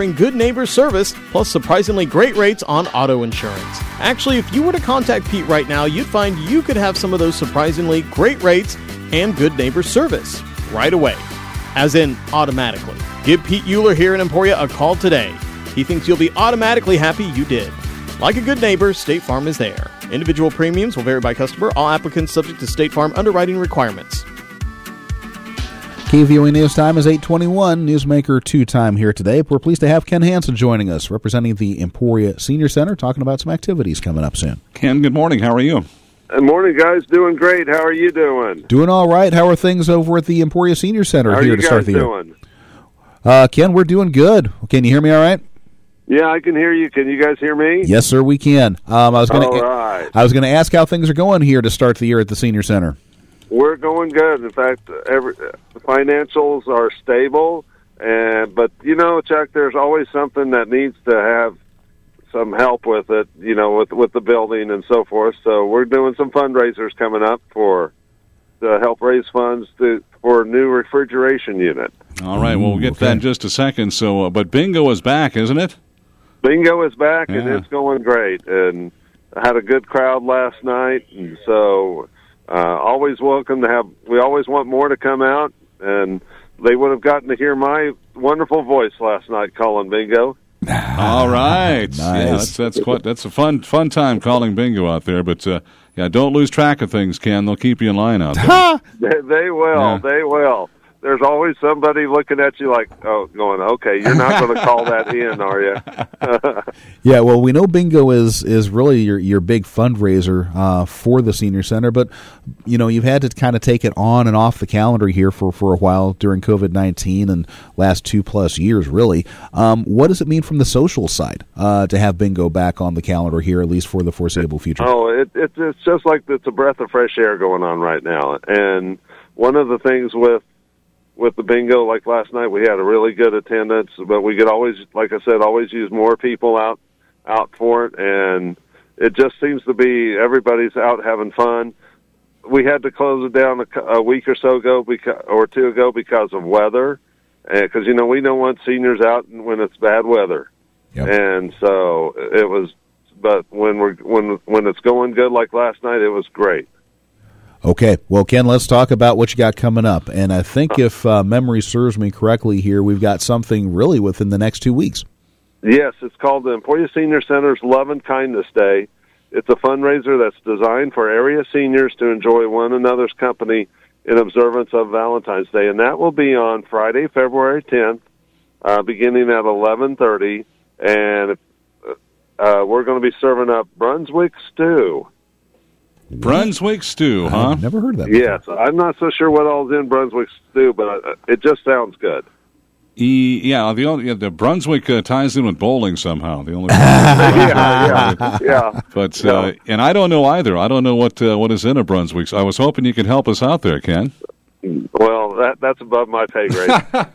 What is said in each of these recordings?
offering good neighbor service plus surprisingly great rates on auto insurance. Actually, if you were to contact Pete right now, you'd find you could have some of those surprisingly great rates and good neighbor service right away, as in automatically. Give Pete Euler here in Emporia a call today. He thinks you'll be automatically happy you did. Like a good neighbor, State Farm is there. Individual premiums will vary by customer. All applicants subject to State Farm underwriting requirements. KVOE News Time is 8:21. Newsmaker 2 here today. We're pleased to have Ken Hansen joining us, representing the Emporia Senior Center, talking about some activities coming up soon. Ken, good morning. How are you? Good morning, guys. Doing great. How are you doing? Doing all right. How are things over at the Emporia Senior Center here to start the year? How are you guys doing? Ken, we're doing good. Can you hear me all right? Yeah, I can hear you. Can you guys hear me? Yes, sir, we can. I was going right. to ask how things are going here to start the year at the Senior Center. We're going good. In fact, the financials are stable. But, Chuck, there's always something that needs to have some help with it, with the building and so forth. So we're doing some fundraisers coming up to help raise funds for a new refrigeration unit. All right, well, we'll get that in just a second. So, but bingo is back, isn't it? Bingo is back, and it's going great. And I had a good crowd last night, and so always welcome to have. We always want more to come out, and they would have gotten to hear my wonderful voice last night calling bingo. All right, nice. Yeah, that's a fun time calling bingo out there. But don't lose track of things, Ken. They'll keep you in line out there. They will. Yeah. They will. There's always somebody looking at you like, going, okay, you're not going to call that in, are you? Yeah, well, we know bingo is really your big fundraiser for the Senior Center, but, you've had to kind of take it on and off the calendar here for a while during COVID-19 and last 2+ years, really. What does it mean from the social side to have bingo back on the calendar here, at least for the foreseeable future? It's just like it's a breath of fresh air going on right now. And one of the things with the bingo, like last night, we had a really good attendance, but we could always, like I said, always use more people out for it, and it just seems to be everybody's out having fun. We had to close it down a week or so ago, or two ago, because of weather, because we don't want seniors out when it's bad weather, Yep. And so it was. But when it's going good, like last night, it was great. Okay, well, Ken, let's talk about what you got coming up. And I think if memory serves me correctly here, we've got something really within the next 2 weeks. Yes, it's called the Emporia Senior Center's Love and Kindness Day. It's a fundraiser that's designed for area seniors to enjoy one another's company in observance of Valentine's Day. And that will be on Friday, February 10th, beginning at 11:30. And we're going to be serving up Brunswick stew. Brunswick stew, huh? I've never heard of that before. Yes, I'm not so sure what all's in Brunswick stew, but it just sounds good. The Brunswick ties in with bowling somehow. The only yeah. But and I don't know either. I don't know what is in a Brunswick. I was hoping you could help us out there, Ken. Well, that's above my pay grade.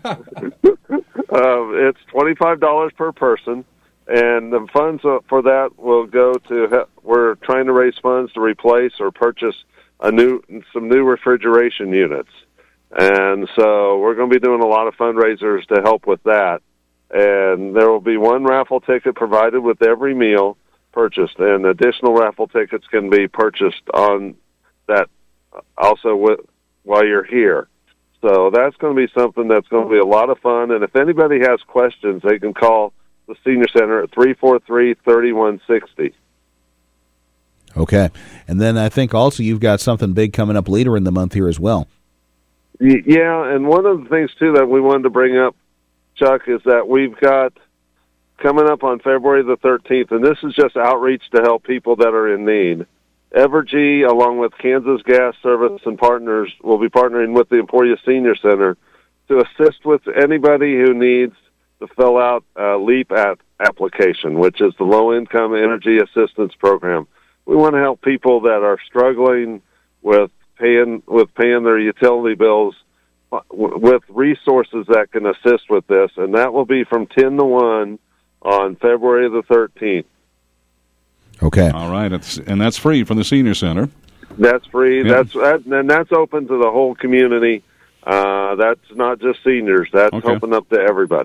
It's $25 per person. And the funds for that will go to, we're trying to raise funds to replace or purchase some new refrigeration units. And so we're going to be doing a lot of fundraisers to help with that. And there will be one raffle ticket provided with every meal purchased, and additional raffle tickets can be purchased on that also while you're here. So that's going to be something that's going to be a lot of fun. And if anybody has questions, they can call the Senior Center at 343-3160. Okay. And then I think also you've got something big coming up later in the month here as well. Yeah, and one of the things, too, that we wanted to bring up, Chuck, is that we've got coming up on February the 13th, and this is just outreach to help people that are in need. Evergy, along with Kansas Gas Service and partners, will be partnering with the Emporia Senior Center to assist with anybody who needs to fill out a LEAP application, which is the Low Income Energy Assistance Program. We want to help people that are struggling with paying their utility bills with resources that can assist with this, and that will be from 10 to 1 on February the 13th. Okay. All right, and that's free from the Senior Center. That's free. Yeah. That's open to the whole community. That's not just seniors. That's open up to everybody.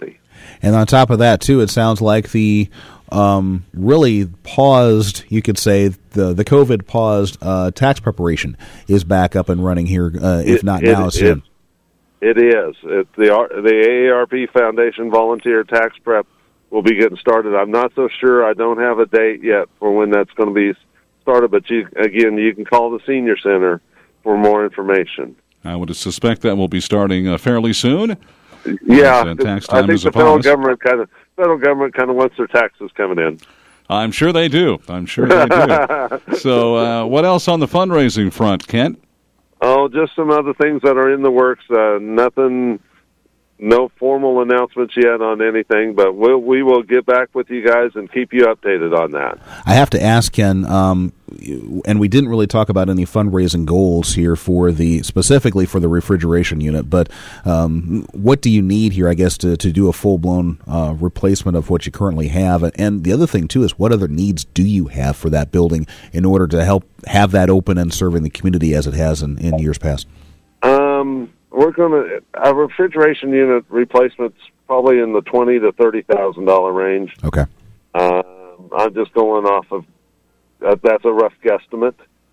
And on top of that, too, it sounds like the really paused, you could say, the COVID paused tax preparation is back up and running here, if not now, soon. It is. The AARP Foundation Volunteer Tax Prep will be getting started. I'm not so sure. I don't have a date yet for when that's going to be started, but you can call the Senior Center for more information. I would suspect that will be starting fairly soon. Yeah, tax time I think the federal government kind of wants their taxes coming in. I'm sure they do. So what else on the fundraising front, Kent? Oh, just some other things that are in the works. Nothing, no formal announcements yet on anything, but we will get back with you guys and keep you updated on that. I have to ask, Ken, and we didn't really talk about any fundraising goals here specifically for the refrigeration unit, but what do you need here, I guess, to do a full-blown replacement of what you currently have? And the other thing, too, is what other needs do you have for that building in order to help have that open and serving the community as it has in years past? Our refrigeration unit replacement's probably in the $20,000 to $30,000 range. Okay. I'm just going off of that's a rough guesstimate.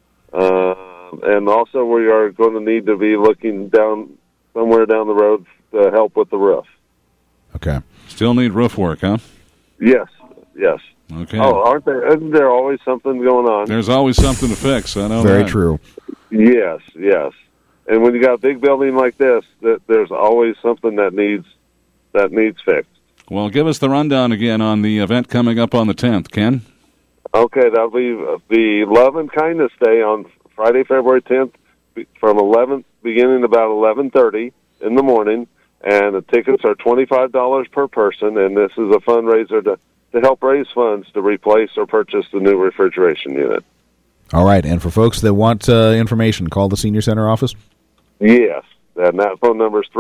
And also, we are going to need to be looking somewhere down the road to help with the roof. Okay. Still need roof work, huh? Yes. Okay. Oh, isn't there always something going on? There's always something to fix. I know. Very that. true. Yes. And when you got a big building like this, there's always something that needs fixed. Well, give us the rundown again on the event coming up on the 10th, Ken. Okay, that'll be the Love and Kindness Day on Friday, February 10th, beginning about 11:30 in the morning, and the tickets are $25 per person, and this is a fundraiser to help raise funds to replace or purchase the new refrigeration unit. All right, and for folks that want information, call the Senior Center office? Yes, and that phone number is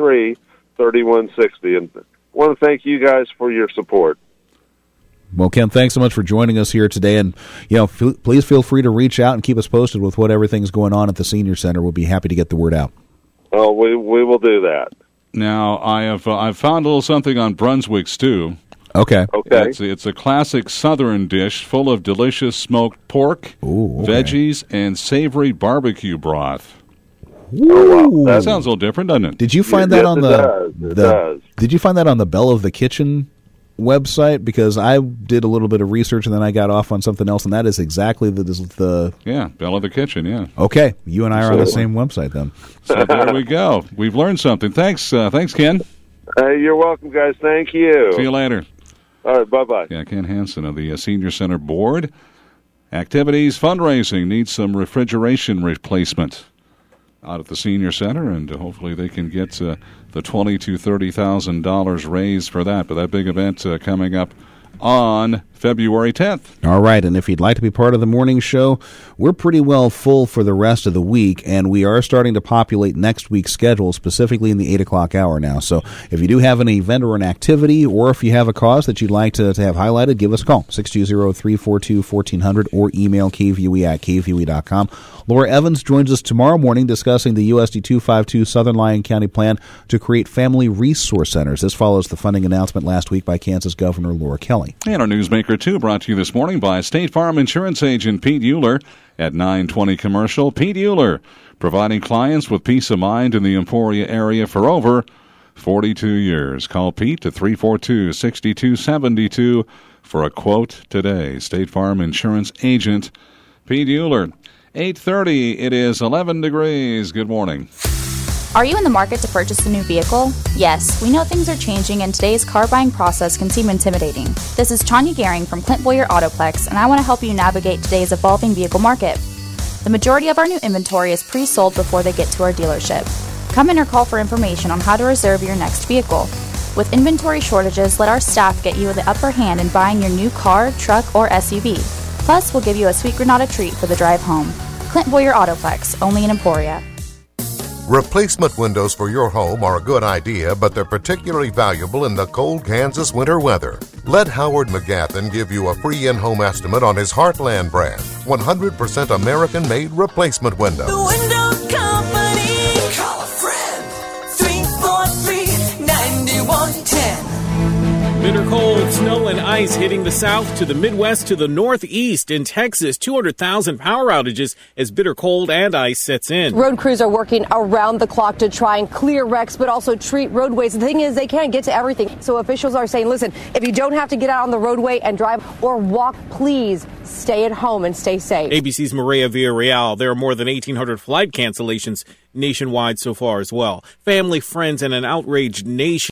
343-3160. And I want to thank you guys for your support. Well, Ken, thanks so much for joining us here today, and please feel free to reach out and keep us posted with what everything's going on at the Senior Center. We'll be happy to get the word out. Oh, we will do that. Now, I've found a little something on Brunswick stew. Okay. It's a classic Southern dish full of delicious smoked pork, veggies, and savory barbecue broth. Oh, wow. That sounds a little different, doesn't it? Did you find that on It does. Did you find that on the Belle of the Kitchen website? Because I did a little bit of research and then I got off on something else, and that is exactly the Belle of the Kitchen. Yeah. Okay, you and I are on the same website then. So there we go. We've learned something. Thanks, Ken. You're welcome, guys. Thank you. See you later. All right, bye-bye. Yeah, Ken Hansen of the Senior Center Board. Activities, fundraising, needs some refrigeration replacement out at the Senior Center, and hopefully they can get the $20,000 to $30,000 raised for that. But that big event coming up on February 10th. All right, and if you'd like to be part of the morning show, we're pretty well full for the rest of the week, and we are starting to populate next week's schedule, specifically in the 8 o'clock hour now. So if you do have an event or an activity, or if you have a cause that you'd like to have highlighted, give us a call, 620-342-1400, or email kvue@kvue.com. Laura Evans joins us tomorrow morning discussing the USD 252 Southern Lyon County plan to create family resource centers. This follows the funding announcement last week by Kansas Governor Laura Kelly. And our Newsmaker 2 brought to you this morning by State Farm Insurance Agent Pete Euler at 920 Commercial. Pete Euler, providing clients with peace of mind in the Emporia area for over 42 years. Call Pete at 342-6272 for a quote today. State Farm Insurance Agent Pete Euler. 8:30, it is 11 degrees. Good morning. Are you in the market to purchase a new vehicle? Yes, we know things are changing and today's car buying process can seem intimidating. This is Tanya Gehring from Clint Boyer Autoplex, and I want to help you navigate today's evolving vehicle market. The majority of our new inventory is pre-sold before they get to our dealership. Come in or call for information on how to reserve your next vehicle. With inventory shortages, let our staff get you the upper hand in buying your new car, truck, or SUV. Plus, we'll give you a sweet Granada treat for the drive home. Clint Boyer Autoplex, only in Emporia. Replacement windows for your home are a good idea, but they're particularly valuable in the cold Kansas winter weather. Let Howard McGathan give you a free in-home estimate on his Heartland brand, 100% American-made replacement windows. The Window Company. Call a friend. 343-9110. Bitter cold, snow and ice hitting the south to the Midwest to the northeast. In Texas, 200,000 power outages as bitter cold and ice sets in. Road crews are working around the clock to try and clear wrecks, but also treat roadways. The thing is, they can't get to everything. So officials are saying, listen, if you don't have to get out on the roadway and drive or walk, please stay at home and stay safe. ABC's Maria Villarreal. There are more than 1,800 flight cancellations nationwide so far as well. Family, friends, and an outraged nation